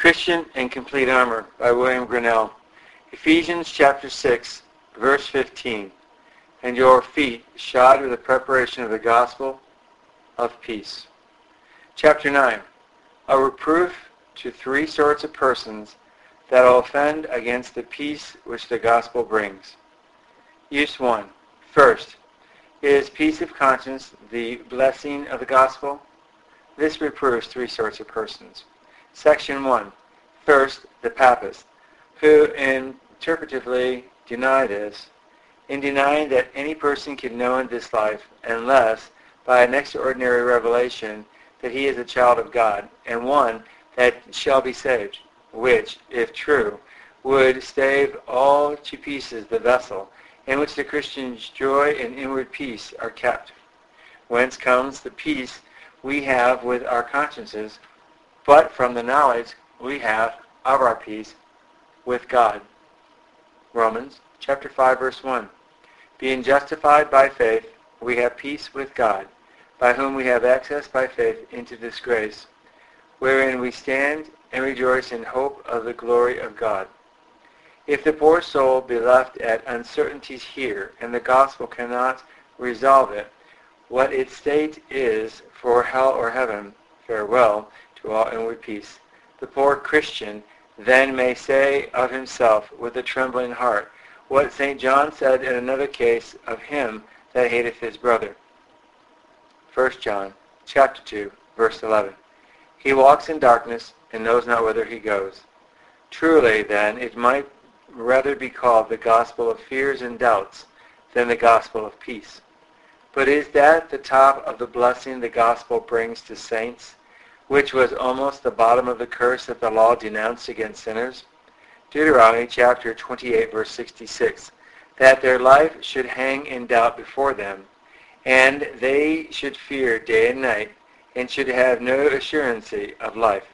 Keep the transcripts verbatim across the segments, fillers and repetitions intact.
Christian and Complete Armor by William Grinnell. Ephesians chapter six, verse fifteen. And your feet shod with the preparation of the gospel of peace. Chapter nine. A reproof to three sorts of persons that will offend against the peace which the gospel brings. Use one. First, is peace of conscience the blessing of the gospel? This reproves three sorts of persons. Section one. First, the papists, who interpretatively deny this, in denying that any person can know in this life unless by an extraordinary revelation that he is a child of God, and one that shall be saved, which, if true, would stave all to pieces the vessel in which the Christian's joy and inward peace are kept. Whence comes the peace we have with our consciences, but from the knowledge we have of our peace with God. Romans chapter five, verse one. Being justified by faith, we have peace with God, by whom we have access by faith into this grace, wherein we stand and rejoice in hope of the glory of God. If the poor soul be left at uncertainties here, and the gospel cannot resolve it, what its state is for hell or heaven, farewell to all inward peace. The poor Christian then may say of himself with a trembling heart what Saint John said in another case of him that hateth his brother. First John chapter two, verse eleven. He walks in darkness and knows not whither he goes. Truly, then, it might rather be called the gospel of fears and doubts than the gospel of peace. But is that the top of the blessing the gospel brings to saints, which was almost the bottom of the curse that the law denounced against sinners? Deuteronomy chapter twenty-eight, verse sixty-six, that their life should hang in doubt before them, and they should fear day and night, and should have no assurancy of life.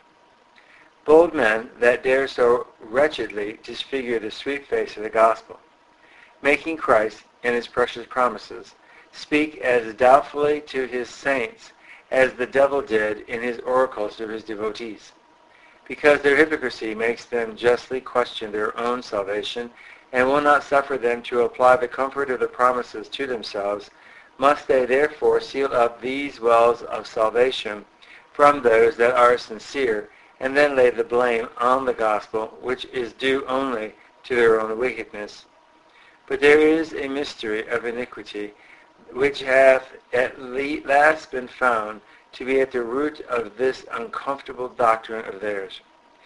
Bold men that dare so wretchedly disfigure the sweet face of the gospel, making Christ and his precious promises speak as doubtfully to his saints as the devil did in his oracles to his devotees. Because their hypocrisy makes them justly question their own salvation, and will not suffer them to apply the comfort of the promises to themselves, must they therefore seal up these wells of salvation from those that are sincere, and then lay the blame on the gospel, which is due only to their own wickedness. But there is a mystery of iniquity, which hath at last been found to be at the root of this uncomfortable doctrine of theirs.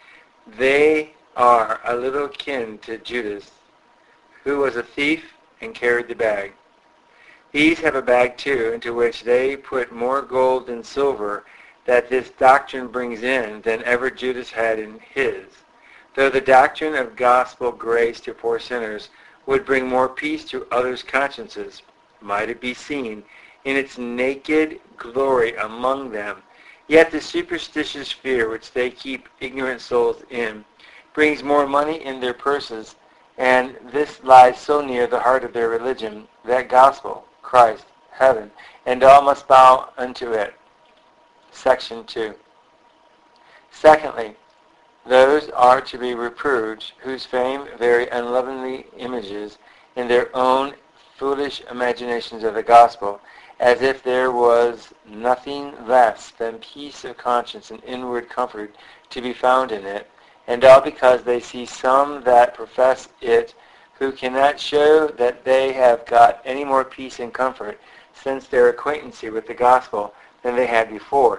They are a little kin to Judas, who was a thief and carried the bag. These have a bag too, into which they put more gold and silver that this doctrine brings in than ever Judas had in his, though the doctrine of gospel grace to poor sinners would bring more peace to others' consciences, might it be seen in its naked glory among them. Yet the superstitious fear which they keep ignorant souls in brings more money in their purses, and this lies so near the heart of their religion, that gospel, Christ, heaven, and all must bow unto it. Section two. Secondly, those are to be reproved whose fame very unlovely images in their own foolish imaginations of the gospel, as if there was nothing less than peace of conscience and inward comfort to be found in it, and all because they see some that profess it who cannot show that they have got any more peace and comfort since their acquaintancy with the gospel than they had before,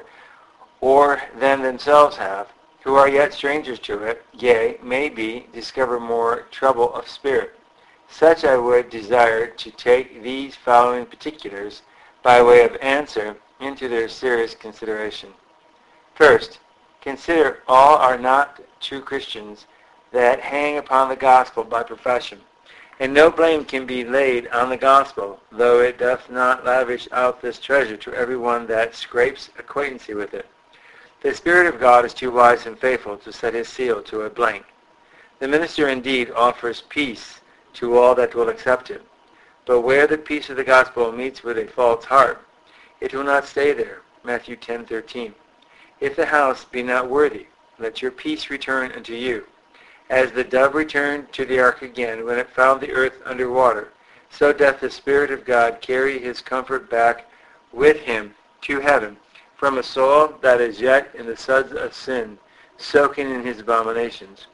or than themselves have, who are yet strangers to it, yea, maybe discover more trouble of spirit. Such I would desire to take these following particulars by way of answer into their serious consideration. First, consider all are not true Christians that hang upon the gospel by profession, and no blame can be laid on the gospel, though it doth not lavish out this treasure to every one that scrapes acquaintancy with it. The Spirit of God is too wise and faithful to set his seal to a blank. The minister indeed offers peace to all that will accept it, but where the peace of the gospel meets with a false heart, it will not stay there. Matthew ten thirteen. If the house be not worthy, let your peace return unto you. As the dove returned to the ark again when it found the earth under water, so doth the Spirit of God carry his comfort back with him to heaven from a soul that is yet in the suds of sin, soaking in his abominations.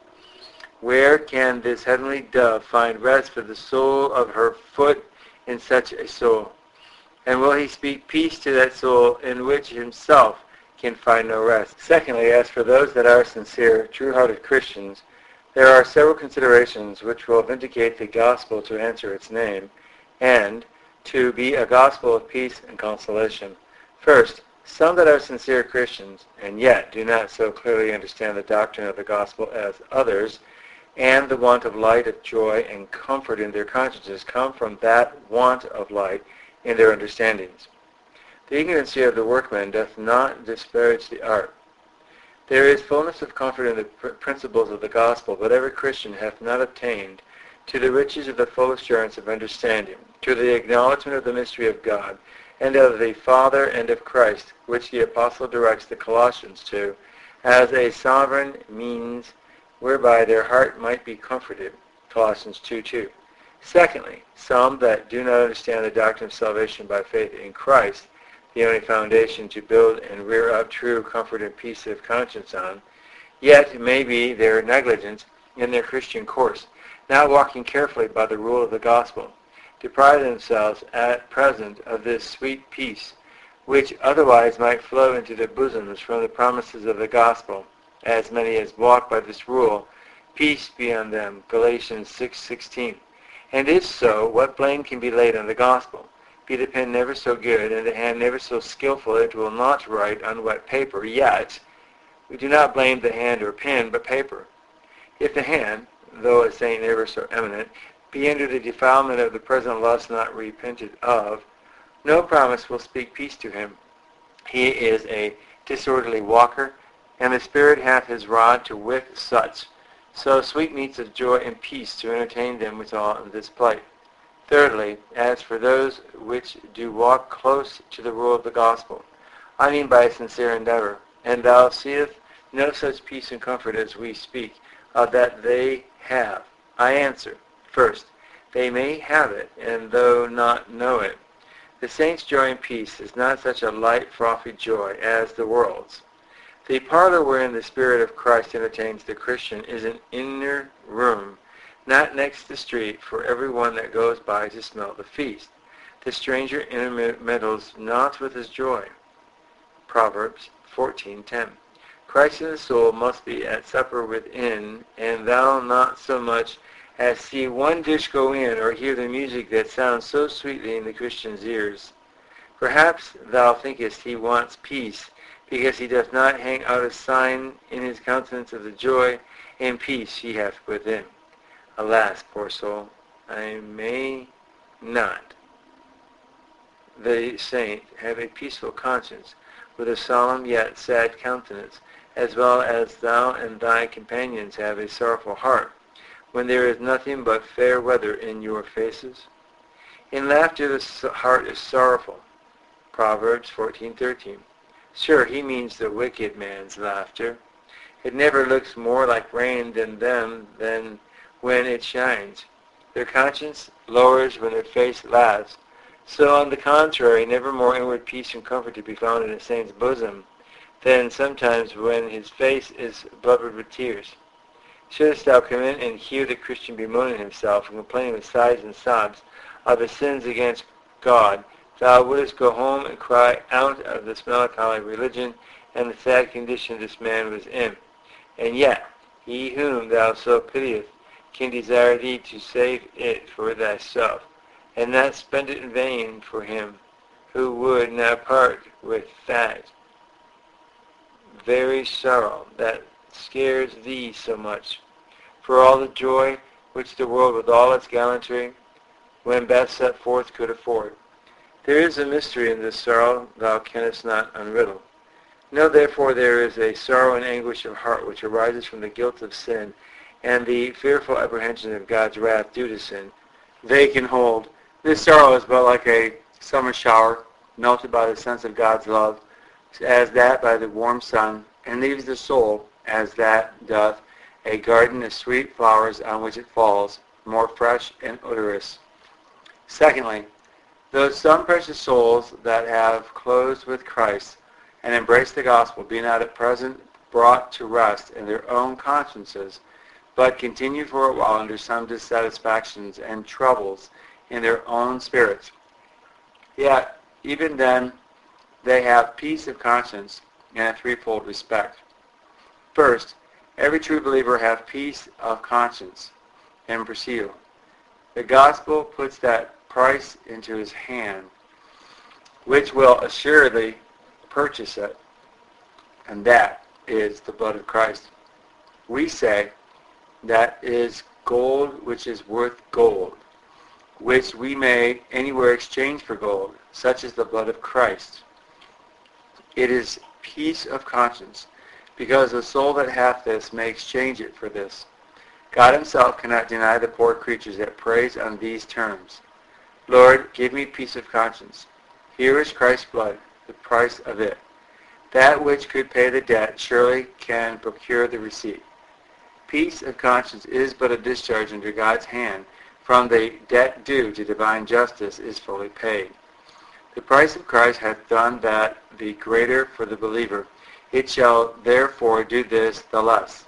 Where can this heavenly dove find rest for the sole of her foot in such a soul? And will he speak peace to that soul in which himself can find no rest? Secondly, as for those that are sincere, true-hearted Christians, there are several considerations which will vindicate the gospel to answer its name, and to be a gospel of peace and consolation. First, some that are sincere Christians, and yet do not so clearly understand the doctrine of the gospel as others, and the want of light, of joy, and comfort in their consciences come from that want of light in their understandings. The ignorancy of the workman doth not disparage the art. There is fullness of comfort in the pr- principles of the gospel, but every Christian hath not attained to the riches of the full assurance of understanding, to the acknowledgement of the mystery of God, and of the Father and of Christ, which the apostle directs the Colossians to, as a sovereign means whereby their heart might be comforted. Colossians two two. Secondly, some that do not understand the doctrine of salvation by faith in Christ, the only foundation to build and rear up true comfort and peace of conscience on, yet it may be their negligence in their Christian course, not walking carefully by the rule of the gospel, deprive themselves at present of this sweet peace, which otherwise might flow into their bosoms from the promises of the gospel, as many as walk by this rule, peace be on them. Galatians six sixteen. And if so, what blame can be laid on the gospel? Be the pen never so good, and the hand never so skillful, it will not write on wet paper. Yet we do not blame the hand or pen, but paper. If the hand, though a saint never so eminent, be under the defilement of the present lust not repented of, no promise will speak peace to him. He is a disorderly walker, and the Spirit hath his rod to whip such. So sweetmeats of joy and peace to entertain them withal in this plight. Thirdly, as for those which do walk close to the rule of the gospel, I mean by a sincere endeavor, and thou seest no such peace and comfort as we speak of that they have. I answer, first, they may have it, and though not know it. The saints' joy and peace is not such a light, frothy joy as the world's. The parlor wherein the Spirit of Christ entertains the Christian is an inner room, not next the street, for every one that goes by to smell the feast. The stranger intermeddles not with his joy. Proverbs fourteen ten. Christ in the soul must be at supper within, and thou not so much as see one dish go in, or hear the music that sounds so sweetly in the Christian's ears. Perhaps thou thinkest he wants peace, because he doth not hang out a sign in his countenance of the joy and peace he hath within. Alas, poor soul, I may not, the saint, have a peaceful conscience, with a solemn yet sad countenance, as well as thou and thy companions have a sorrowful heart, when there is nothing but fair weather in your faces? In laughter the heart is sorrowful. Proverbs fourteen thirteen. Sure, he means the wicked man's laughter. It never looks more like rain than them than when it shines. Their conscience lowers when their face laughs. So, on the contrary, never more inward peace and comfort to be found in a saint's bosom than sometimes when his face is blubbered with tears. Shouldst thou come in and hear the Christian bemoaning himself and complaining with sighs and sobs of his sins against God, thou wouldst go home and cry out of this melancholy religion and the sad condition this man was in. And yet, he whom thou so pitiest can desire thee to save it for thyself, and not spend it in vain for him who would not part with that very sorrow that scares thee so much, for all the joy which the world with all its gallantry, when best set forth, could afford. There is a mystery in this sorrow thou canst not unriddle. Know therefore there is a sorrow and anguish of heart which arises from the guilt of sin and the fearful apprehension of God's wrath due to sin. They can hold. This sorrow is but like a summer shower, melted by the sense of God's love, as that by the warm sun, and leaves the soul as that doth a garden of sweet flowers on which it falls, more fresh and odorous. Secondly, though some precious souls that have closed with Christ and embraced the gospel be not at present brought to rest in their own consciences, but continue for a while under some dissatisfactions and troubles in their own spirits, yet even then they have peace of conscience in a threefold respect. First, every true believer hath peace of conscience and perceive. The gospel puts that price into his hand, which will assuredly purchase it, and that is the blood of Christ. We say that is gold which is worth gold, which we may anywhere exchange for gold, such as the blood of Christ. It is peace of conscience, because the soul that hath this may exchange it for this. God himself cannot deny the poor creatures that prays on these terms. Lord, give me peace of conscience. Here is Christ's blood, the price of it. That which could pay the debt surely can procure the receipt. Peace of conscience is but a discharge under God's hand from the debt due to divine justice is fully paid. The price of Christ hath done that the greater for the believer. It shall therefore do this the less.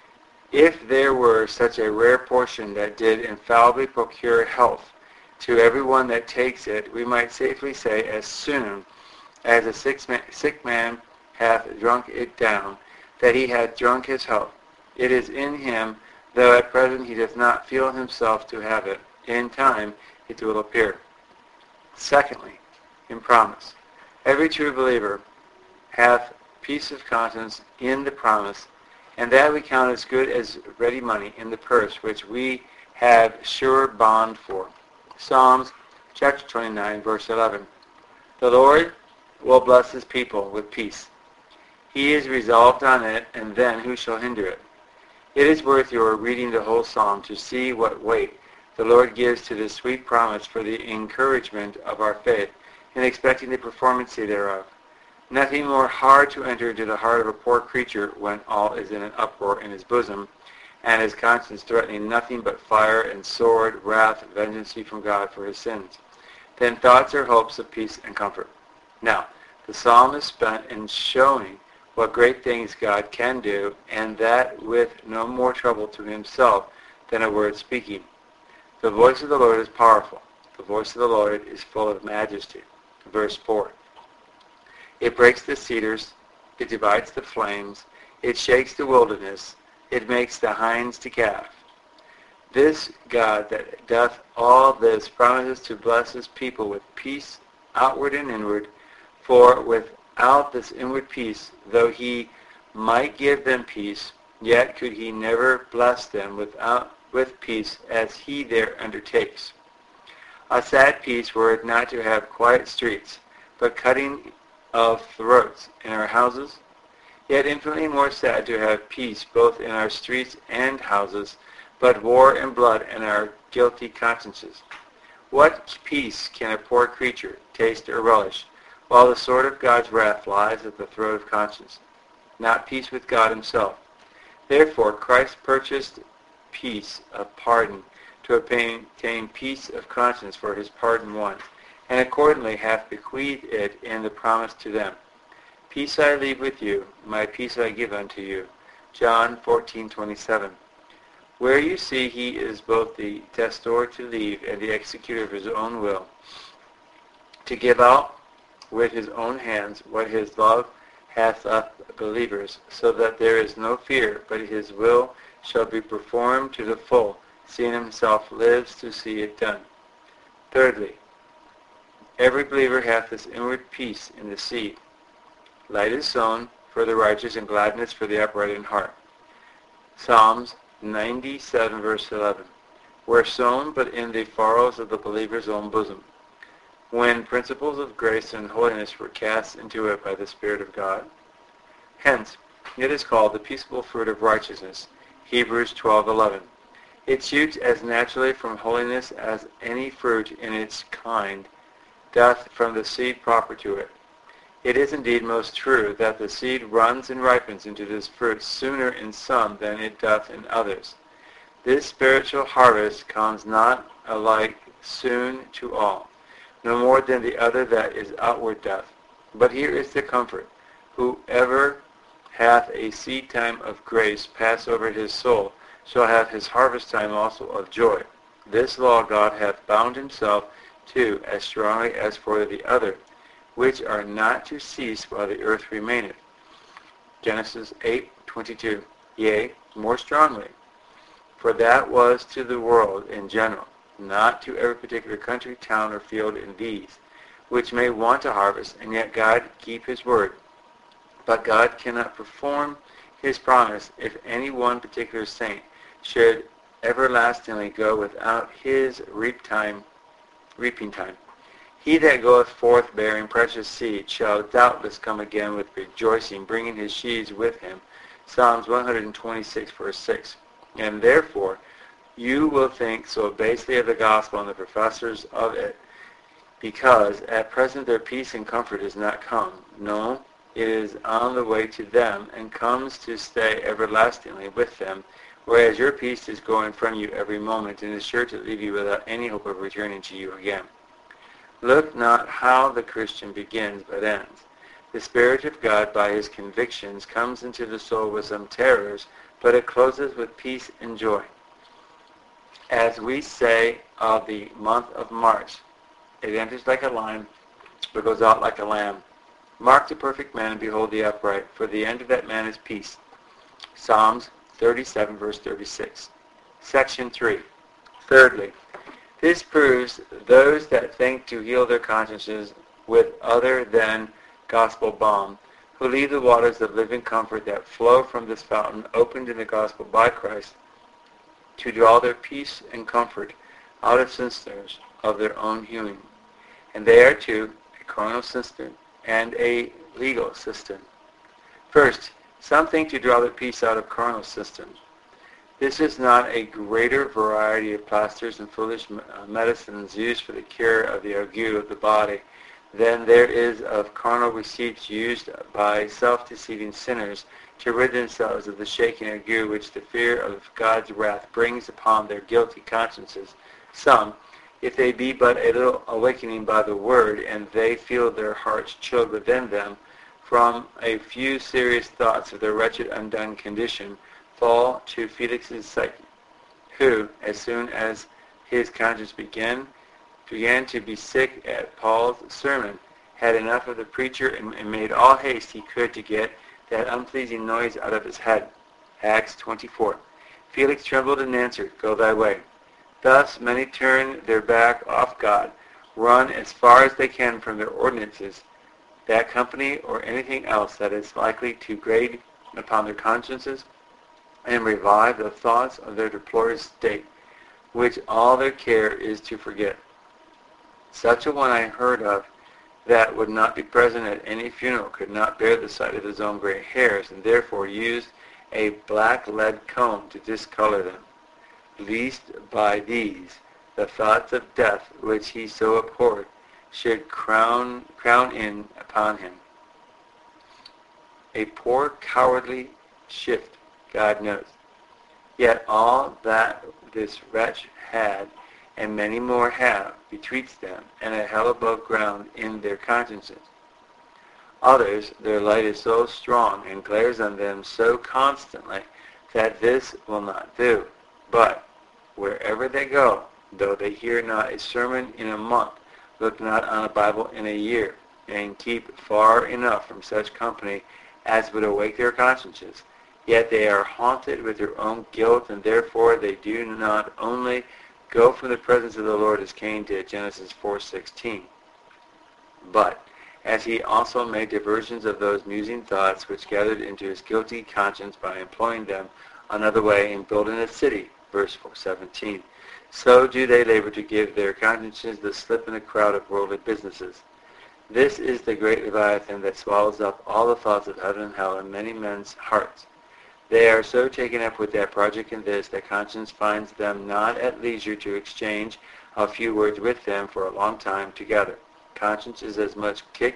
If there were such a rare portion that did infallibly procure health to everyone that takes it, we might safely say, as soon as a sick man, sick man hath drunk it down, that he hath drunk his health. It is in him, though at present he doth not feel himself to have it. In time it will appear. Secondly, in promise, every true believer hath peace of conscience in the promise, and that we count as good as ready money in the purse, which we have sure bond for. Psalms chapter twenty-nine, verse eleven. The Lord will bless his people with peace. He is resolved on it, and then who shall hinder it? It is worth your reading the whole psalm to see what weight the Lord gives to this sweet promise for the encouragement of our faith in expecting the performance thereof. Nothing more hard to enter into the heart of a poor creature when all is in an uproar in his bosom, and his conscience threatening nothing but fire and sword, wrath, vengeance from God for his sins. Then thoughts are hopes of peace and comfort. Now, the psalm is spent in showing what great things God can do, and that with no more trouble to himself than a word speaking. The voice of the Lord is powerful. The voice of the Lord is full of majesty. Verse four. It breaks the cedars, it divides the flames, it shakes the wilderness, it makes the hinds to calve. This God that doth all this promises to bless his people with peace, outward and inward, for without this inward peace, though he might give them peace, yet could he never bless them without with peace as he there undertakes. A sad peace were it not to have quiet streets, but cutting of throats in our houses, yet infinitely more sad to have peace both in our streets and houses, but war and blood in our guilty consciences. What peace can a poor creature taste or relish, while the sword of God's wrath lies at the throat of conscience? Not peace with God himself. Therefore Christ purchased peace of pardon to obtain peace of conscience for his pardoned ones, and accordingly hath bequeathed it in the promise to them. Peace I leave with you, my peace I give unto you. John fourteen twenty-seven. Where you see he is both the testor to leave and the executor of his own will, to give out with his own hands what his love hath left believers, so that there is no fear, but his will shall be performed to the full, seeing himself lives to see it done. Thirdly, every believer hath this inward peace in the seed. Light is sown for the righteous, and gladness for the upright in heart. Psalms ninety-seven, verse eleven. Were sown but in the furrows of the believer's own bosom, when principles of grace and holiness were cast into it by the Spirit of God. Hence, it is called the peaceable fruit of righteousness. Hebrews twelve eleven. It shoots as naturally from holiness as any fruit in its kind doth from the seed proper to it. It is indeed most true that the seed runs and ripens into this fruit sooner in some than it doth in others. This spiritual harvest comes not alike soon to all, no more than the other that is outward doth. But here is the comfort. Whoever hath a seed time of grace pass over his soul shall have his harvest time also of joy. This law God hath bound himself to as strongly as for the other, which are not to cease while the earth remaineth. Genesis eight twenty-two. Yea, more strongly. For that was to the world in general, not to every particular country, town, or field in these, which may want to harvest, and yet God keep his word. But God cannot perform his promise if any one particular saint should everlastingly go without his reap time, reaping time. He that goeth forth bearing precious seed shall doubtless come again with rejoicing, bringing his sheaves with him. Psalms one twenty-six, verse six. And therefore you will think so basely of the gospel and the professors of it, because at present their peace and comfort is not come. No, it is on the way to them, and comes to stay everlastingly with them, whereas your peace is going from you every moment, and is sure to leave you without any hope of returning to you again. Look not how the Christian begins but ends. The Spirit of God, by his convictions, comes into the soul with some terrors, but it closes with peace and joy. As we say of the month of March, it enters like a lion, but goes out like a lamb. Mark the perfect man, and behold the upright, for the end of that man is peace. Psalms thirty-seven, verse thirty-six. Section three. Thirdly, this proves those that think to heal their consciences with other than gospel balm, who leave the waters of living comfort that flow from this fountain opened in the gospel by Christ, to draw their peace and comfort out of cisterns of their own hewing. And they are too a carnal cistern and a legal cistern. First, some think to draw their peace out of carnal cisterns. This is not a greater variety of plasters and foolish medicines used for the cure of the ague of the body than there is of carnal receipts used by self-deceiving sinners to rid themselves of the shaking ague which the fear of God's wrath brings upon their guilty consciences. Some, if they be but a little awakening by the word, and they feel their hearts chilled within them from a few serious thoughts of their wretched undone condition, fall to Felix's psyche, who, as soon as his conscience began, began to be sick at Paul's sermon, had enough of the preacher, and, and made all haste he could to get that unpleasing noise out of his head. Acts twenty-four. Felix trembled and answered, Go thy way. Thus many turn their back off God, run as far as they can from their ordinances, that company or anything else that is likely to grate upon their consciences, and revive the thoughts of their deplorable state, which all their care is to forget. Such a one I heard of, that would not be present at any funeral, could not bear the sight of his own gray hairs, and therefore used a black lead comb to discolor them, lest by these the thoughts of death, which he so abhorred, should crown, crown in upon him. A poor cowardly shift, God knows. Yet all that this wretch had, and many more have, betweets them, and a hell above ground in their consciences. Others, their light is so strong, and glares on them so constantly, that this will not do. But wherever they go, though they hear not a sermon in a month, look not on a Bible in a year, and keep far enough from such company as would awake their consciences, yet they are haunted with their own guilt, and therefore they do not only go from the presence of the Lord as Cain did, Genesis four sixteen, but as he also made diversions of those musing thoughts which gathered into his guilty conscience by employing them another way in building a city, verse four seventeen. So do they labor to give their consciences the slip in the crowd of worldly businesses. This is the great Leviathan that swallows up all the thoughts of heaven and hell in many men's hearts. They are so taken up with that project and this, that conscience finds them not at leisure to exchange a few words with them for a long time together. Conscience is as much kicked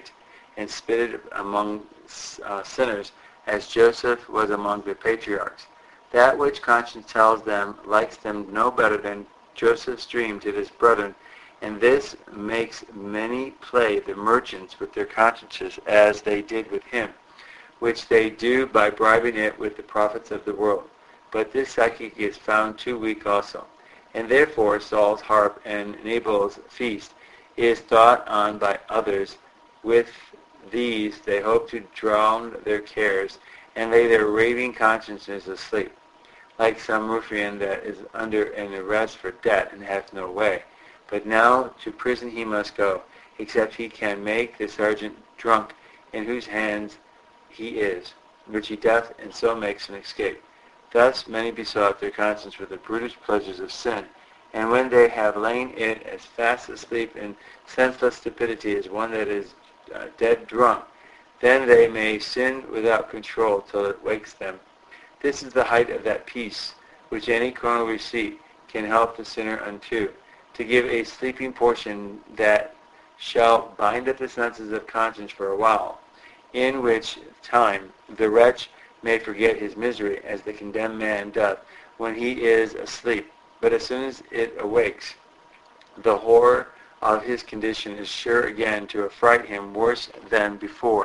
and spitted among uh, sinners, as Joseph was among the patriarchs. That which conscience tells them likes them no better than Joseph's dream did his brethren, and this makes many play the merchants with their consciences, as they did with him, which they do by bribing it with the profits of the world. But this psychic is found too weak also. And therefore Saul's harp and Nabal's feast is thought on by others. With these they hope to drown their cares, and lay their raving consciences asleep, like some ruffian that is under an arrest for debt and hath no way. But now to prison he must go, except he can make the sergeant drunk, in whose hands he is, which he doth, and so makes an escape. Thus many besought their conscience with the brutish pleasures of sin, and when they have lain it as fast asleep in senseless stupidity as one that is uh, dead drunk, then they may sin without control till it wakes them. This is the height of that peace which any carnal receipt can help the sinner unto, to give a sleeping portion that shall bind up the senses of conscience for a while, in which time the wretch may forget his misery, as the condemned man doth when he is asleep. But as soon as it awakes, the horror of his condition is sure again to affright him worse than before.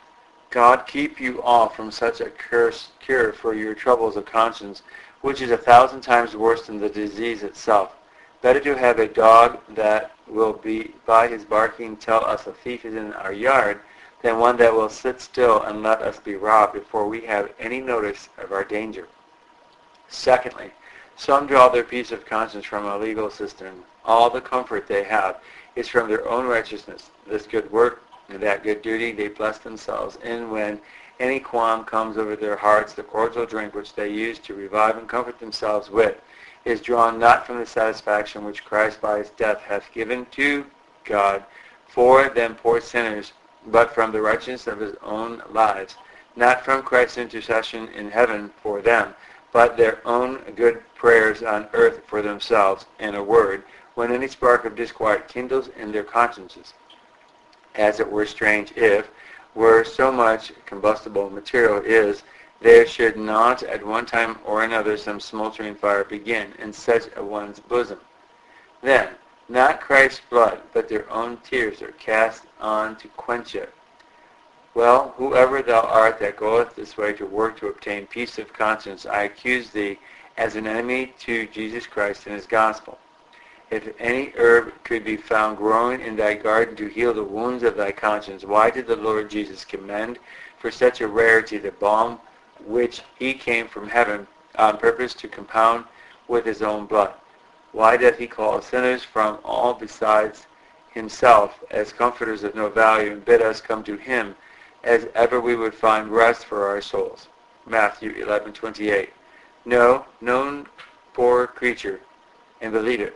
God keep you all from such a curse, cure for your troubles of conscience, which is a thousand times worse than the disease itself. Better to have a dog that will be by his barking tell us a thief is in our yard, than one that will sit still and let us be robbed before we have any notice of our danger. Secondly, some draw their peace of conscience from a legal system. All the comfort they have is from their own righteousness. This good work and that good duty they bless themselves in. When any qualm comes over their hearts, the cordial drink which they use to revive and comfort themselves with is drawn not from the satisfaction which Christ by his death hath given to God for them poor sinners, but from the righteousness of his own lives, not from Christ's intercession in heaven for them, but their own good prayers on earth for themselves. In a word, when any spark of disquiet kindles in their consciences, as it were strange if, where so much combustible material is, there should not at one time or another some smoldering fire begin in such a one's bosom. Then, not Christ's blood, but their own tears are cast on to quench it. Well, whoever thou art that goeth this way to work to obtain peace of conscience, I accuse thee as an enemy to Jesus Christ and his gospel. If any herb could be found growing in thy garden to heal the wounds of thy conscience, why did the Lord Jesus commend for such a rarity the balm which he came from heaven on purpose to compound with his own blood? Why doth he call sinners from all besides himself as comforters of no value, and bid us come to him as ever we would find rest for our souls? Matthew eleven twenty-eight. No, no poor creature, and believe it,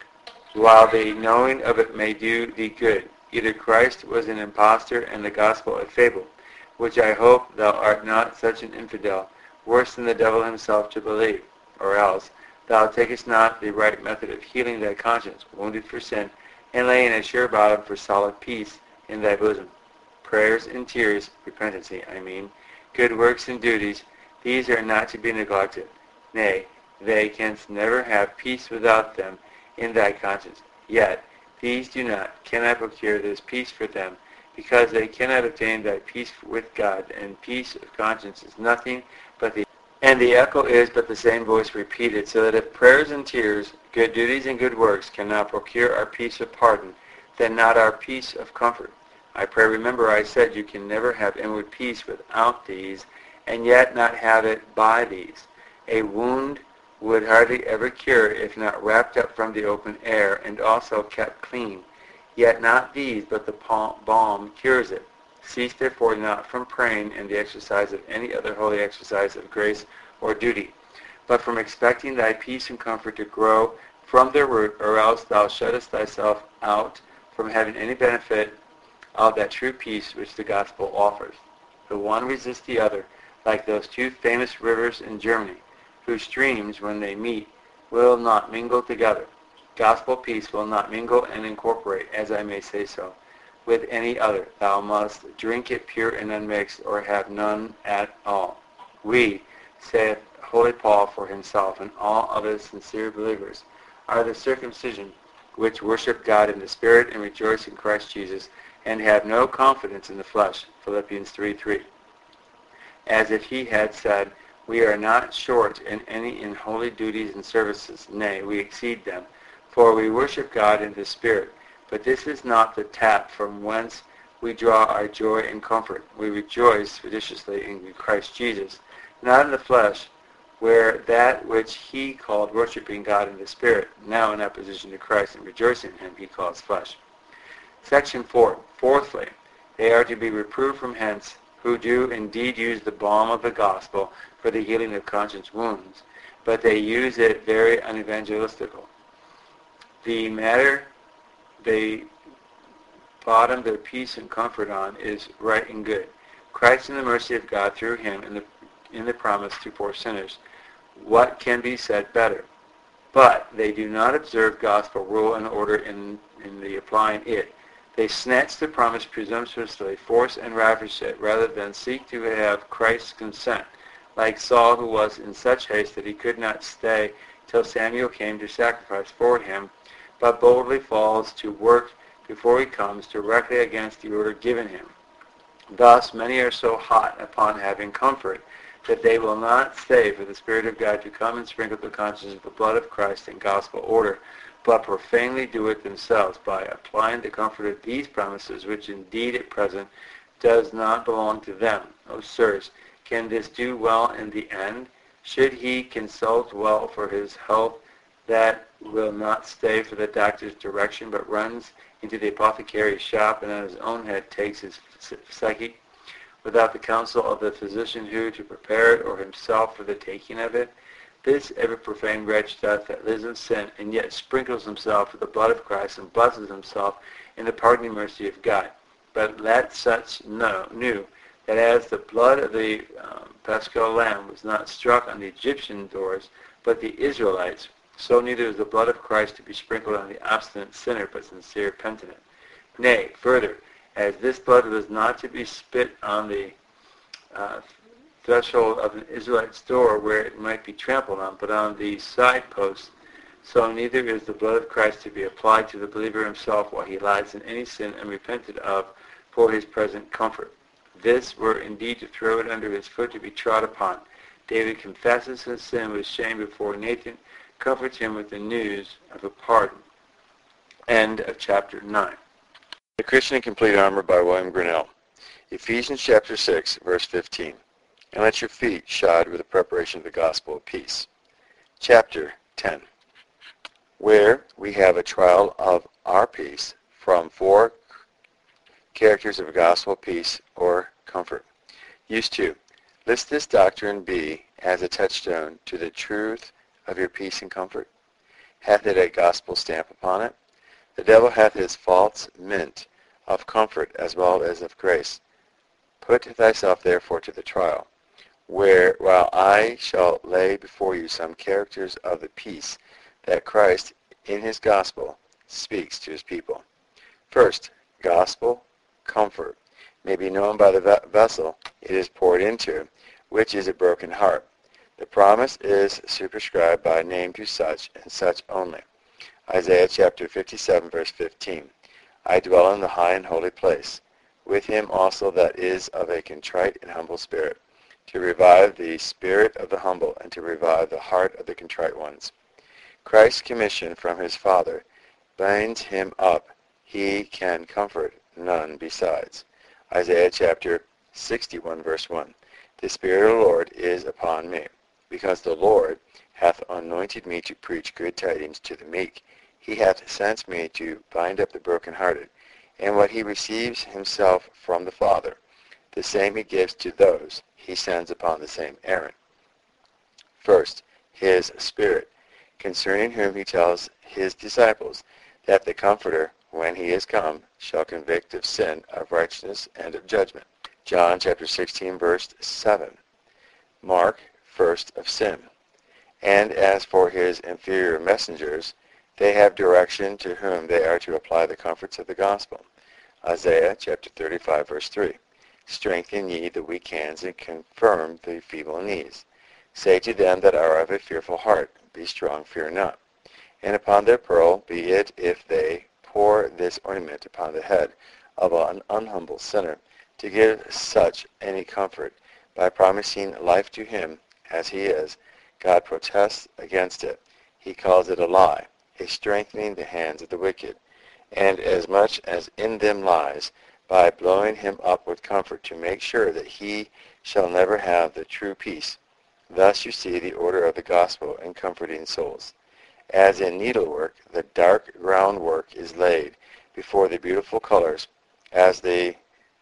while the knowing of it may do thee good. Either Christ was an impostor and the gospel a fable, which I hope thou art not such an infidel, worse than the devil himself to believe, or else thou takest not the right method of healing thy conscience, wounded for sin, and laying a sure bottom for solid peace in thy bosom. Prayers and tears, repentancy, I mean, good works and duties, these are not to be neglected. Nay, they canst never have peace without them in thy conscience. Yet these do not, cannot procure this peace for them, because they cannot obtain thy peace with God, and peace of conscience is nothing but the and the echo is but the same voice repeated, so that if prayers and tears, good duties and good works cannot procure our peace of pardon, then not our peace of comfort. I pray, remember I said you can never have inward peace without these, and yet not have it by these. A wound would hardly ever cure if not wrapped up from the open air, and also kept clean. Yet not these, but the balm cures it. Cease therefore not from praying and the exercise of any other holy exercise of grace or duty, but from expecting thy peace and comfort to grow from their root, or else thou shuttest thyself out from having any benefit of that true peace which the gospel offers. The one resists the other, like those two famous rivers in Germany, whose streams, when they meet, will not mingle together. Gospel peace will not mingle and incorporate, as I may say so. with any other. Thou must drink it pure and unmixed, or have none at all. We, saith Holy Paul for himself, and all of his sincere believers, are the circumcision, which worship God in the Spirit and rejoice in Christ Jesus, and have no confidence in the flesh. Philippians three three. As if he had said, we are not short in any in holy duties and services. Nay, we exceed them. For we worship God in the Spirit. But this is not the tap from whence we draw our joy and comfort. We rejoice judiciously in Christ Jesus, not in the flesh, where that which he called worshiping God in the Spirit, now in opposition to Christ and rejoicing in him, he calls flesh. Section four. Fourthly, they are to be reproved from hence, who do indeed use the balm of the gospel for the healing of conscience wounds, but they use it very unevangelistical. The matter they bottom their peace and comfort on is right and good. Christ and the mercy of God through him in the in the promise to poor sinners. What can be said better? But they do not observe gospel rule and order in, in the applying it. They snatch the promise presumptuously, force and ravish it, rather than seek to have Christ's consent, like Saul, who was in such haste that he could not stay till Samuel came to sacrifice for him, but boldly falls to work before he comes directly against the order given him. Thus many are so hot upon having comfort that they will not stay for the Spirit of God to come and sprinkle the conscience with the blood of Christ in gospel order, but profanely do it themselves by applying the comfort of these promises, which indeed at present does not belong to them. O sirs, can this do well in the end? Should he consult well for his health, that will not stay for the doctor's direction, but runs into the apothecary's shop, and on his own head takes his psyche, without the counsel of the physician who to prepare it, or himself for the taking of it? This ever profane wretch doth that lives in sin, and yet sprinkles himself with the blood of Christ, and blesses himself in the pardoning mercy of God. But let such know, knew that as the blood of the um, Paschal lamb was not struck on the Egyptian doors, but the Israelites, so neither is the blood of Christ to be sprinkled on the obstinate sinner, but sincere penitent. Nay, further, as this blood was not to be spit on the uh, threshold of an Israelite's door where it might be trampled on, but on the side posts, so neither is the blood of Christ to be applied to the believer himself while he lies in any sin unrepented of for his present comfort. This were indeed to throw it under his foot to be trod upon. David confesses his sin with shame before Nathan comforts him with the news of a pardon. End of chapter nine. The Christian in Complete Armor by William Grinnell. Ephesians chapter six, verse fifteen. And let your feet shod with the preparation of the gospel of peace. Chapter ten. Where we have a trial of our peace from four characters of gospel of peace or comfort. Use two. List this doctrine be as a touchstone to the truth of your peace and comfort. Hath it a gospel stamp upon it? The devil hath his false mint of comfort as well as of grace. Put thyself therefore to the trial, where while I shall lay before you some characters of the peace that Christ in his gospel speaks to his people. First, gospel comfort may be known by the vessel it is poured into, which is a broken heart. The promise is superscribed by name to such and such only. Isaiah chapter fifty-seven, verse fifteen. I dwell in the high and holy place, with him also that is of a contrite and humble spirit, to revive the spirit of the humble, and to revive the heart of the contrite ones. Christ's commission from his Father binds him up. He can comfort none besides. Isaiah chapter sixty-one, verse one. The Spirit of the Lord is upon me, because the Lord hath anointed me to preach good tidings to the meek. He hath sent me to bind up the brokenhearted, and what he receives himself from the Father, the same he gives to those he sends upon the same errand. First, his Spirit, concerning whom he tells his disciples that the Comforter, when he is come, shall convict of sin, of righteousness, and of judgment. John chapter sixteen, verse seven. Mark, first of sin. And as for his inferior messengers, they have direction to whom they are to apply the comforts of the gospel. Isaiah chapter thirty-five, verse three. Strengthen ye the weak hands, and confirm the feeble knees. Say to them that are of a fearful heart, Be strong, fear not. And upon their pearl be it if they pour this ornament upon the head of an unhumble sinner, to give such any comfort, by promising life to him as he is. God protests against it. He calls it a lie, a strengthening the hands of the wicked, and as much as in them lies, by blowing him up with comfort to make sure that he shall never have the true peace. Thus you see the order of the gospel in comforting souls. As in needlework, the dark groundwork is laid before the beautiful colors. As the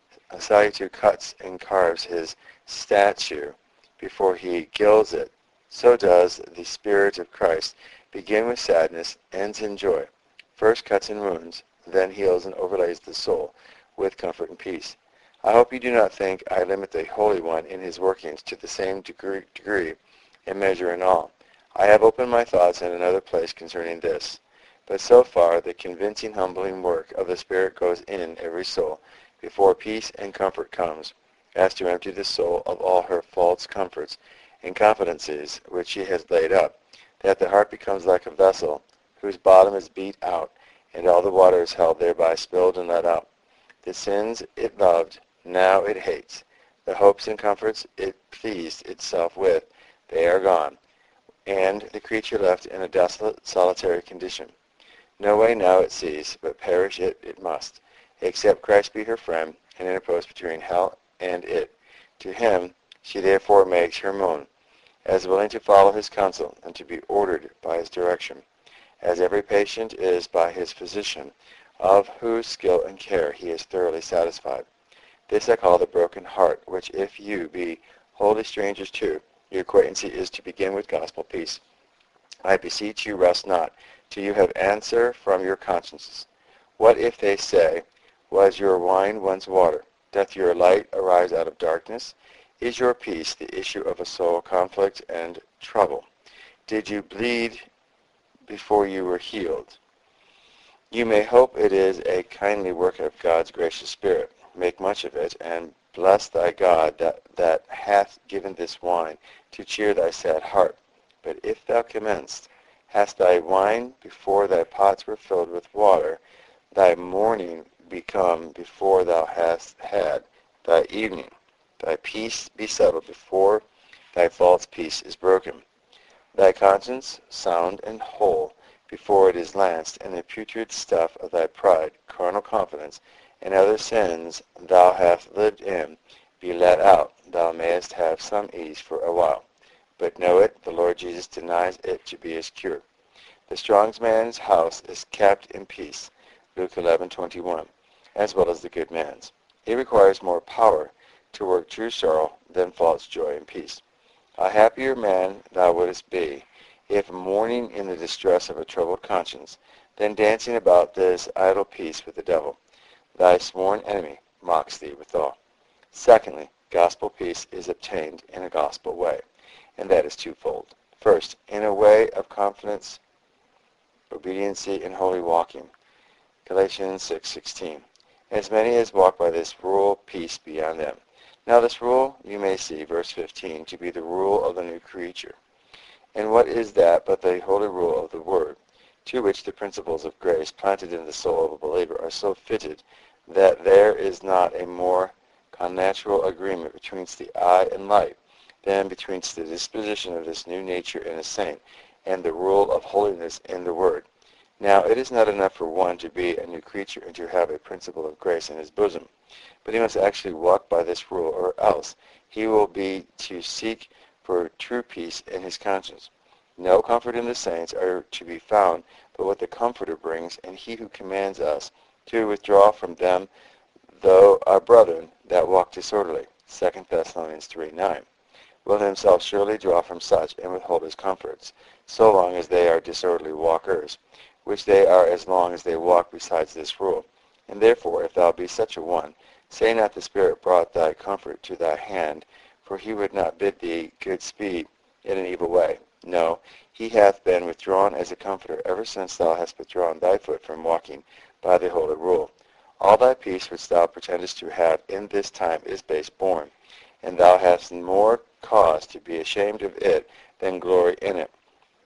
Asaitu cuts and carves his statue before he gilds it, so does the Spirit of Christ begin with sadness, ends in joy. First cuts and wounds, then heals and overlays the soul with comfort and peace. I hope you do not think I limit the Holy One in his workings to the same degree, degree and measure in all. I have opened my thoughts in another place concerning this. But so far the convincing, humbling work of the Spirit goes in every soul before peace and comfort comes, as to empty the soul of all her false comforts and confidences which she has laid up, that the heart becomes like a vessel whose bottom is beat out, and all the water is held thereby spilled and let out. The sins it loved, now it hates. The hopes and comforts it pleased itself with, they are gone, and the creature left in a desolate, solitary condition. No way now it sees, but perish it it must, except Christ be her friend, and interpose between hell and it. To him she therefore makes her moan, as willing to follow his counsel and to be ordered by his direction, as every patient is by his physician, of whose skill and care he is thoroughly satisfied. This I call the broken heart, which if you be wholly strangers to, your acquaintance is to begin with gospel peace. I beseech you, rest not, till you have answer from your consciences. What if they say, Was your wine once water? Doth your light arise out of darkness? Is your peace the issue of a soul conflict and trouble? Did you bleed before you were healed? You may hope it is a kindly work of God's gracious Spirit. Make much of it, and bless thy God that, that hath given this wine to cheer thy sad heart. But if thou commenced, hast thy wine before thy pots were filled with water, thy morning become before thou hast had thy evening. Thy peace be settled before thy false peace is broken. Thy conscience sound and whole before it is lanced, and the putrid stuff of thy pride, carnal confidence, and other sins thou hast lived in be let out, thou mayest have some ease for a while. But know it, the Lord Jesus denies it to be his cure. The strong man's house is kept in peace, Luke eleven twenty-one, as well as the good man's. It requires more power to work true sorrow than false joy and peace. A happier man thou wouldest be, if mourning in the distress of a troubled conscience, than dancing about this idle peace with the devil. Thy sworn enemy mocks thee withal. Secondly, gospel peace is obtained in a gospel way, and that is twofold. First, in a way of confidence, obediency, and holy walking. Galatians six sixteen. As many as walk by this rule, peace be on them. Now this rule, you may see, verse fifteen, to be the rule of the new creature. And what is that but the holy rule of the Word, to which the principles of grace planted in the soul of a believer are so fitted that there is not a more connatural agreement betwixt the eye and light than betwixt the disposition of this new nature in a saint and the rule of holiness in the Word. Now it is not enough for one to be a new creature and to have a principle of grace in his bosom, but he must actually walk by this rule, or else he will be to seek for true peace in his conscience. No comfort in the saints are to be found but what the Comforter brings, and he who commands us to withdraw from them, though our brethren that walk disorderly, Second Thessalonians three nine, will himself surely draw from such and withhold his comforts, so long as they are disorderly walkers, which they are as long as they walk besides this rule. And therefore, if thou be such a one, say not the Spirit brought thy comfort to thy hand, for he would not bid thee good speed in an evil way. No, he hath been withdrawn as a comforter ever since thou hast withdrawn thy foot from walking by the holy rule. All thy peace which thou pretendest to have in this time is base-born, and thou hast more cause to be ashamed of it than glory in it.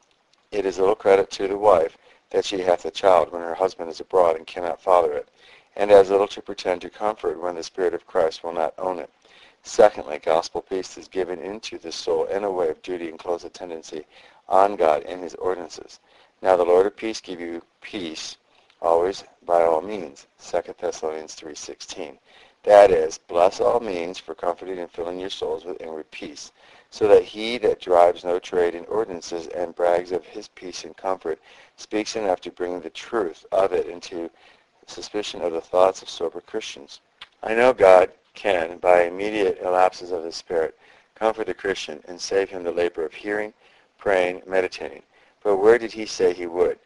It is little credit to the wife that she hath a child when her husband is abroad and cannot father it, and as little to pretend to comfort when the Spirit of Christ will not own it. Secondly, gospel peace is given into the soul in a way of duty and close attendancy on God and his ordinances. Now the Lord of peace give you peace always by all means, Second Thessalonians three sixteen. That is, bless all means for comforting and filling your souls with inward peace, so that he that drives no trade in ordinances and brags of his peace and comfort speaks enough to bring the truth of it into suspicion of the thoughts of sober Christians. I know God can, by immediate elapses of the Spirit, comfort the Christian and save him the labor of hearing, praying, meditating. But where did he say he would?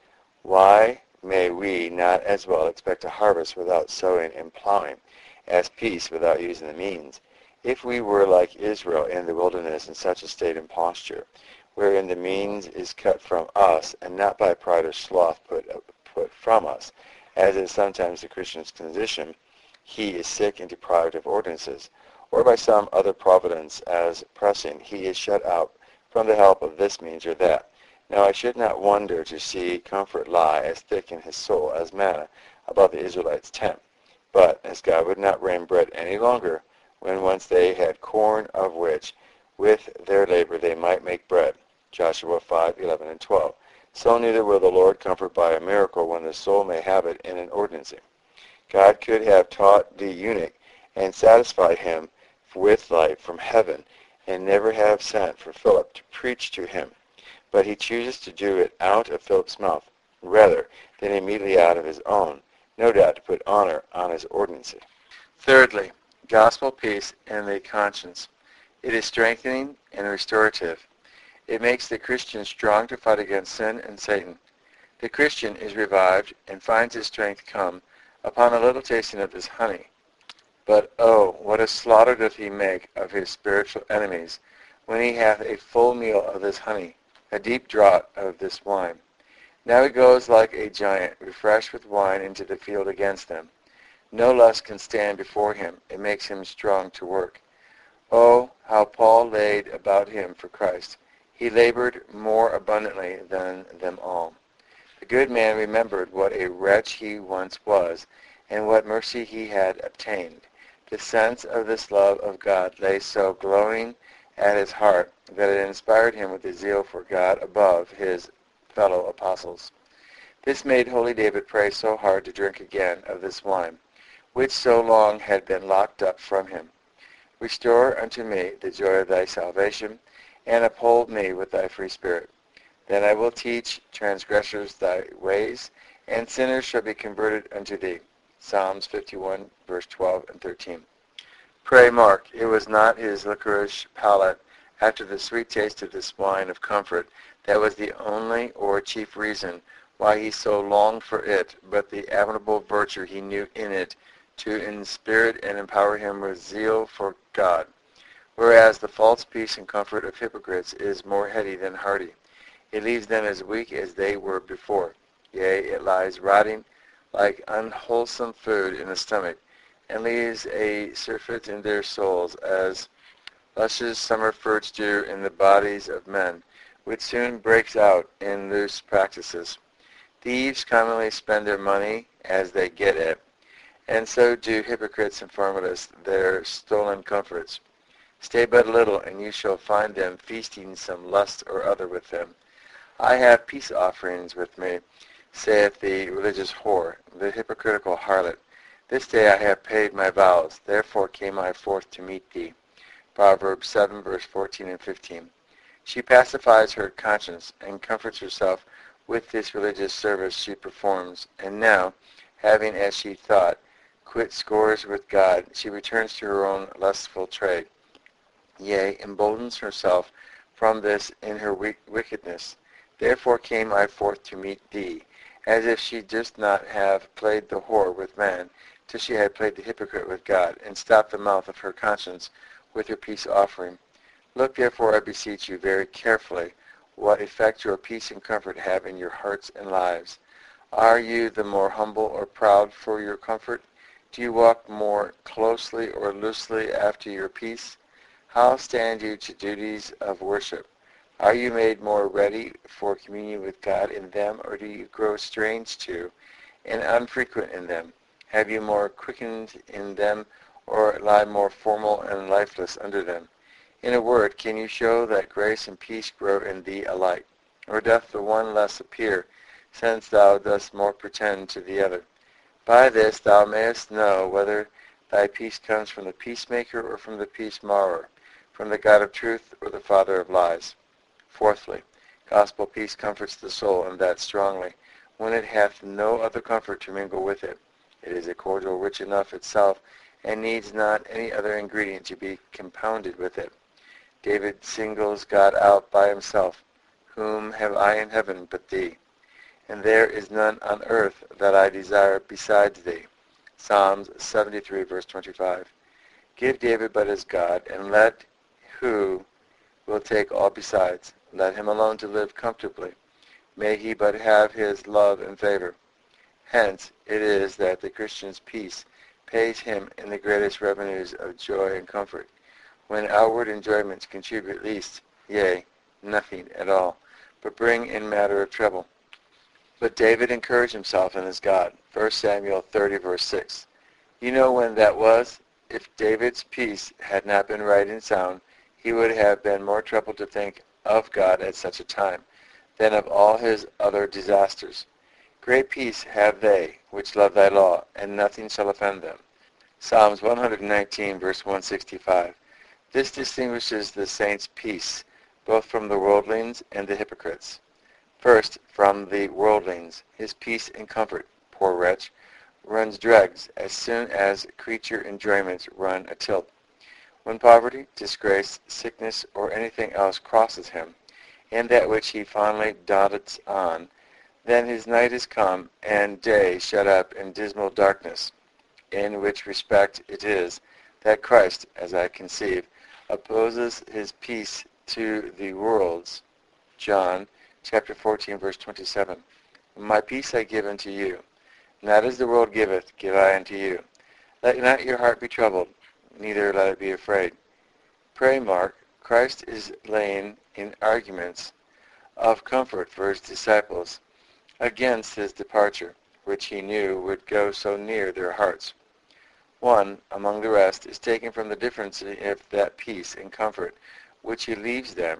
Why may we not as well expect a harvest without sowing and plowing, as peace without using the means? If we were like Israel in the wilderness in such a state and posture, wherein the means is cut from us, and not by pride or sloth put, put from us, as is sometimes the Christian's condition, he is sick and deprived of ordinances, or by some other providence as pressing, he is shut out from the help of this means or that. Now I should not wonder to see comfort lie as thick in his soul as manna about the Israelites' tent. But as God would not rain bread any longer, when once they had corn of which with their labor they might make bread, Joshua five eleven and twelve, so neither will the Lord comfort by a miracle when the soul may have it in an ordinance. God could have taught the eunuch and satisfied him with light from heaven, and never have sent for Philip to preach to him. But he chooses to do it out of Philip's mouth, rather than immediately out of his own, no doubt to put honor on his ordinance. Thirdly, gospel peace in the conscience. It is strengthening and restorative. It makes the Christian strong to fight against sin and Satan. The Christian is revived and finds his strength come upon a little tasting of this honey. But oh, what a slaughter doth he make of his spiritual enemies when he hath a full meal of this honey, a deep draught of this wine. Now he goes like a giant, refreshed with wine, into the field against them. No lust can stand before him. It makes him strong to work. Oh, how Paul laid about him for Christ. He labored more abundantly than them all. The good man remembered what a wretch he once was, and what mercy he had obtained. The sense of this love of God lay so glowing at his heart that it inspired him with a zeal for God above his fellow apostles. This made holy David pray so hard to drink again of this wine, which so long had been locked up from him. Restore unto me the joy of thy salvation, and uphold me with thy free spirit. Then I will teach transgressors thy ways, and sinners shall be converted unto thee. Psalms fifty-one, verse twelve and thirteen. Pray mark, it was not his liquorish palate after the sweet taste of this wine of comfort that was the only or chief reason why he so longed for it, but the admirable virtue he knew in it to inspirit and empower him with zeal for God. Whereas the false peace and comfort of hypocrites is more heady than hearty. It leaves them as weak as they were before. Yea, it lies rotting like unwholesome food in the stomach, and leaves a surfeit in their souls, as luscious summer fruits do in the bodies of men, which soon breaks out in loose practices. Thieves commonly spend their money as they get it, and so do hypocrites and formalists their stolen comforts. Stay but a little, and you shall find them feasting some lust or other with them. I have peace offerings with me, saith the religious whore, the hypocritical harlot. This day I have paid my vows, therefore came I forth to meet thee. Proverbs seven, verse fourteen and fifteen. She pacifies her conscience and comforts herself with this religious service she performs, and now, having, as she thought, quit scores with God, she returns to her own lustful trade. Yea, emboldens herself from this in her wickedness. Therefore came I forth to meet thee, as if she durst not have played the whore with man, till she had played the hypocrite with God, and stopped the mouth of her conscience with her peace offering. Look therefore, I beseech you, very carefully, what effect your peace and comfort have in your hearts and lives. Are you the more humble or proud for your comfort? Do you walk more closely or loosely after your peace? How stand you to duties of worship? Are you made more ready for communion with God in them, or do you grow strange to and unfrequent in them? Have you more quickened in them, or lie more formal and lifeless under them? In a word, can you show that grace and peace grow in thee alike? Or doth the one less appear, since thou dost more pretend to the other? By this thou mayest know whether thy peace comes from the peacemaker or from the peace-maurer, from the God of truth or the father of lies. Fourthly, gospel peace comforts the soul, and that strongly, when it hath no other comfort to mingle with it. It is a cordial rich enough itself, and needs not any other ingredient to be compounded with it. David singles God out by himself. Whom have I in heaven but thee? And there is none on earth that I desire besides thee. Psalms seventy-three, verse twenty-five. Give David but his God, and let who will take all besides. Let him alone to live comfortably. May he but have his love and favor. Hence it is that the Christian's peace pays him in the greatest revenues of joy and comfort, when outward enjoyments contribute least, yea, nothing at all, but bring in matter of trouble. But David encouraged himself in his God. First Samuel thirty, verse six. You know when that was? If David's peace had not been right and sound, he would have been more troubled to think of God at such a time than of all his other disasters. Great peace have they which love thy law, and nothing shall offend them. Psalms one nineteen, verse one sixty-five. This distinguishes the saint's peace, both from the worldlings and the hypocrites. First, from the worldlings, his peace and comfort, poor wretch, runs dregs as soon as creature enjoyments run a tilt. When poverty, disgrace, sickness, or anything else crosses him, and that which he fondly dotes on, then his night is come, and day shut up in dismal darkness, in which respect it is that Christ, as I conceive, opposes his peace to the world's. John chapter fourteen, verse twenty-seven. My peace I give unto you, not as the world giveth, give I unto you. Let not your heart be troubled, neither let it be afraid. Pray, mark, Christ is laying in arguments of comfort for his disciples against his departure, which he knew would go so near their hearts. One, among the rest, is taken from the difference of that peace and comfort which he leaves them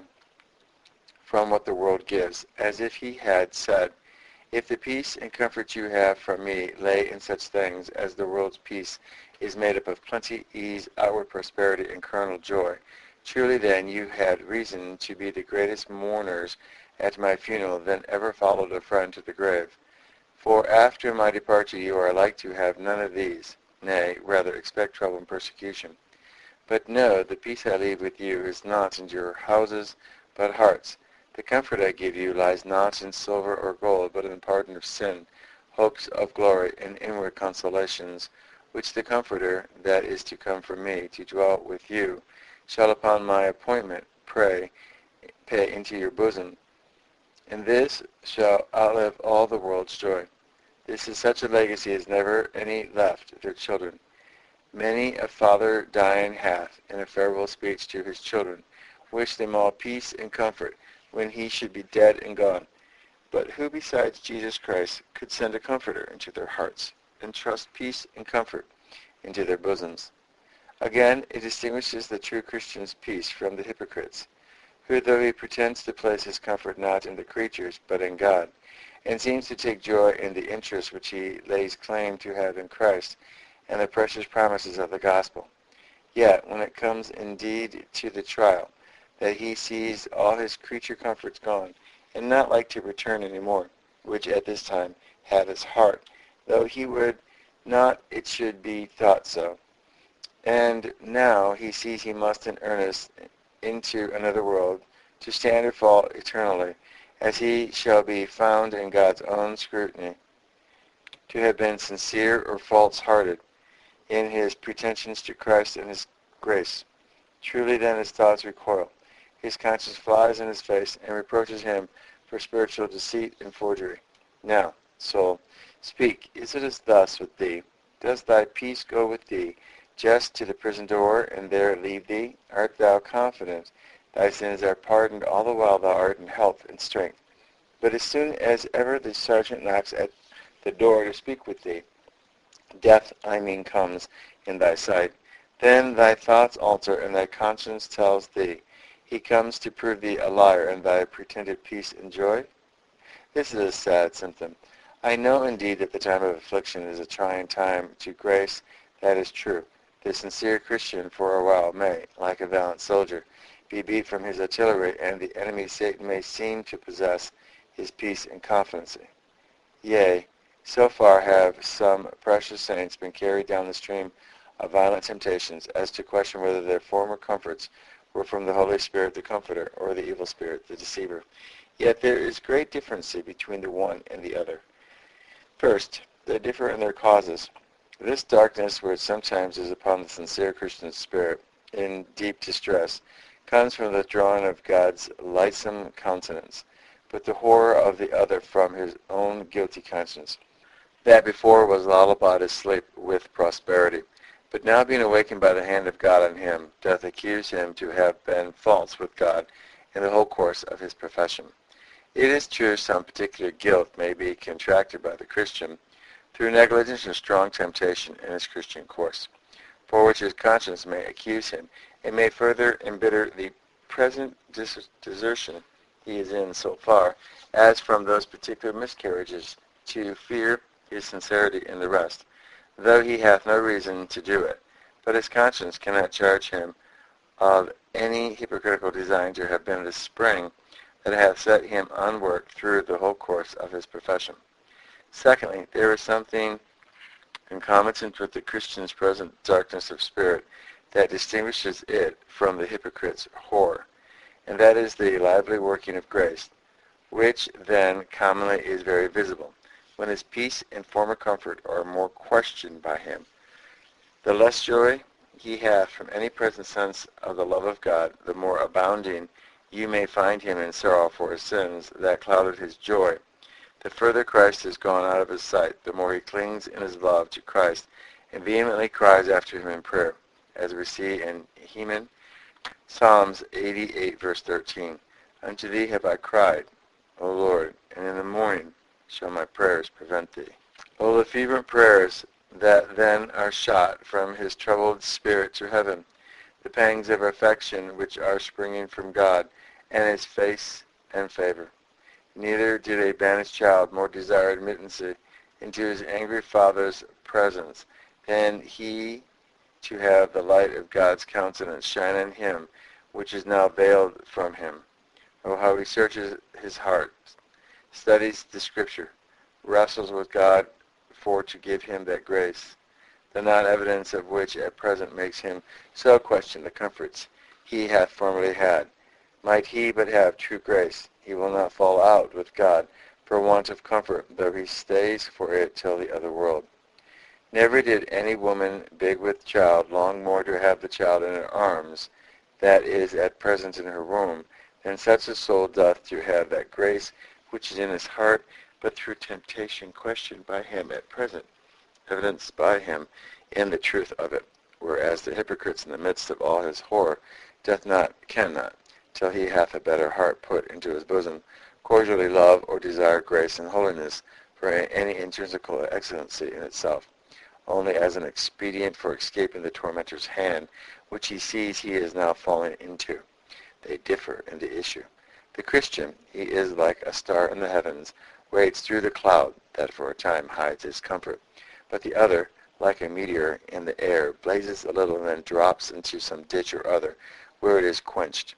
from what the world gives, as if he had said, if the peace and comfort you have from me lay in such things as the world's peace is made up of plenty, ease, outward prosperity, and carnal joy, truly then you had reason to be the greatest mourners at my funeral than ever followed a friend to the grave. For after my departure you are like to have none of these, nay, rather expect trouble and persecution. But know, the peace I leave with you is not in your houses, but hearts. The comfort I give you lies not in silver or gold, but in pardon of sin, hopes of glory, and inward consolations, which the Comforter that is to come from me to dwell with you shall upon my appointment pray, pay into your bosom. And this shall outlive all the world's joy. This is such a legacy as never any left their children. Many a father dying hath, in a farewell speech to his children, wished them all peace and comfort when he should be dead and gone. But who besides Jesus Christ could send a comforter into their hearts, and trust peace and comfort into their bosoms? Again, it distinguishes the true Christian's peace from the hypocrite's, who, though he pretends to place his comfort not in the creatures, but in God, and seems to take joy in the interest which he lays claim to have in Christ and the precious promises of the gospel, yet when it comes indeed to the trial, that he sees all his creature comforts gone, and not like to return any more, which at this time had his heart, though he would not it should be thought so. And now he sees he must in earnest into another world, to stand or fall eternally, as he shall be found in God's own scrutiny, to have been sincere or false-hearted in his pretensions to Christ and his grace. Truly then his thoughts recoil. His conscience flies in his face and reproaches him for spiritual deceit and forgery. Now, soul, speak, is it as thus with thee? Does thy peace go with thee just to the prison door, and there leave thee? Art thou confident thy sins are pardoned all the while thou art in health and strength? But as soon as ever the sergeant knocks at the door to speak with thee, death, I mean, comes in thy sight, then thy thoughts alter, and thy conscience tells thee he comes to prove thee a liar, and thy pretended peace and joy? This is a sad symptom. I know indeed that the time of affliction is a trying time to grace. That is true. The sincere Christian for a while may, like a valiant soldier, be beat from his artillery, and the enemy Satan may seem to possess his peace and confidence. Yea, so far have some precious saints been carried down the stream of violent temptations as to question whether their former comforts were from the Holy Spirit, the Comforter, or the evil spirit, the deceiver. Yet there is great difference between the one and the other. First, they differ in their causes. This darkness, which sometimes is upon the sincere Christian spirit in deep distress, comes from the drawing of God's lightsome countenance, but the horror of the other from his own guilty conscience, that before was lullabied asleep with prosperity, but now being awakened by the hand of God on him, doth accuse him to have been false with God in the whole course of his profession. It is true some particular guilt may be contracted by the Christian through negligence or strong temptation in his Christian course, for which his conscience may accuse him, and may further embitter the present dis- desertion he is in so far as from those particular miscarriages to fear his sincerity in the rest, though he hath no reason to do it. But his conscience cannot charge him of any hypocritical design to have been the spring that hath set him unworked through the whole course of his profession. Secondly, there is something concomitant with the Christian's present darkness of spirit that distinguishes it from the hypocrite's horror, and that is the lively working of grace, which then commonly is very visible, when his peace and former comfort are more questioned by him. The less joy he hath from any present sense of the love of God, the more abounding you may find him in sorrow for his sins that clouded his joy. The further Christ is gone out of his sight, the more he clings in his love to Christ and vehemently cries after him in prayer, as we see in Heman, Psalms eighty-eight, verse thirteen. Unto thee have I cried, O Lord, and in the morning shall my prayers prevent thee. O the fervent prayers that then are shot from his troubled spirit to heaven, the pangs of affection which are springing from God and his face and favor. Neither did a banished child more desire admittance into his angry father's presence than he to have the light of God's countenance shine on him, which is now veiled from him. Oh, how he searches his heart, studies the Scripture, wrestles with God for to give him that grace, the non-evidence of which at present makes him so question the comforts he hath formerly had. Might he but have true grace, he will not fall out with God for want of comfort, though he stays for it till the other world. Never did any woman big with child long more to have the child in her arms that is at present in her womb, than such a soul doth to have that grace which is in his heart, but through temptation questioned by him at present, evidenced by him in the truth of it, whereas the hypocrite in the midst of all his horror doth not, cannot, till he hath a better heart put into his bosom, cordially love or desire grace and holiness for any intrinsical excellency in itself, only as an expedient for escaping the tormentor's hand, which he sees he is now falling into. They differ in the issue. The Christian, he is like a star in the heavens, waits through the cloud that for a time hides his comfort. But the other, like a meteor in the air, blazes a little and then drops into some ditch or other, where it is quenched.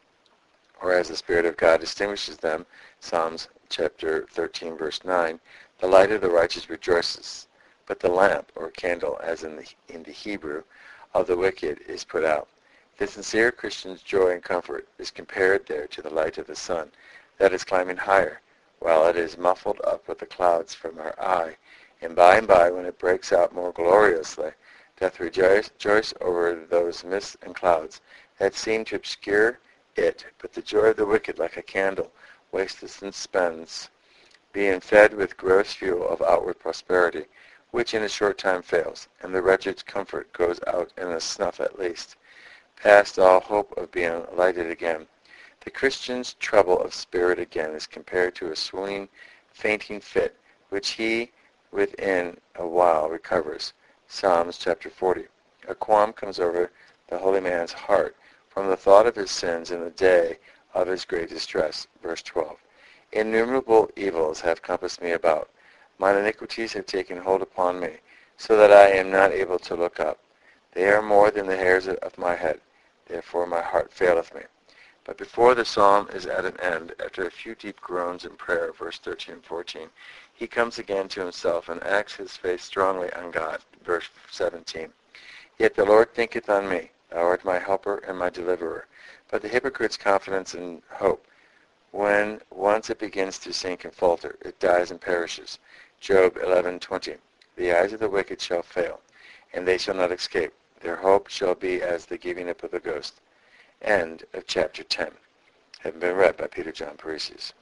Or as the Spirit of God distinguishes them, Psalms chapter thirteen, verse nine, the light of the righteous rejoices, but the lamp, or candle, as in the, in the Hebrew, of the wicked is put out. The sincere Christian's joy and comfort is compared there to the light of the sun that is climbing higher, while it is muffled up with the clouds from our eye, and by and by, when it breaks out more gloriously, doth rejoice, rejoice over those mists and clouds that seem to obscure it. But the joy of the wicked, like a candle, wasteth and spends, being fed with gross fuel of outward prosperity, which in a short time fails, and the wretched's comfort goes out in a snuff at least, past all hope of being lighted again. The Christian's trouble of spirit again is compared to a swooning, fainting fit, which he within a while recovers. Psalms chapter forty. A qualm comes over the holy man's heart from the thought of his sins in the day of his great distress. Verse twelve. Innumerable evils have compassed me about. Mine iniquities have taken hold upon me, so that I am not able to look up. They are more than the hairs of my head. Therefore my heart faileth me. But before the psalm is at an end, after a few deep groans in prayer, verse thirteen and fourteen, he comes again to himself and acts his faith strongly on God, verse seventeen. Yet the Lord thinketh on me. Thou art my helper and my deliverer. But the hypocrite's confidence and hope, when once it begins to sink and falter, it dies and perishes. Job eleven twenty. The eyes of the wicked shall fail, and they shall not escape. Their hope shall be as the giving up of the ghost. End of chapter ten. Having been read by Peter John Parisius.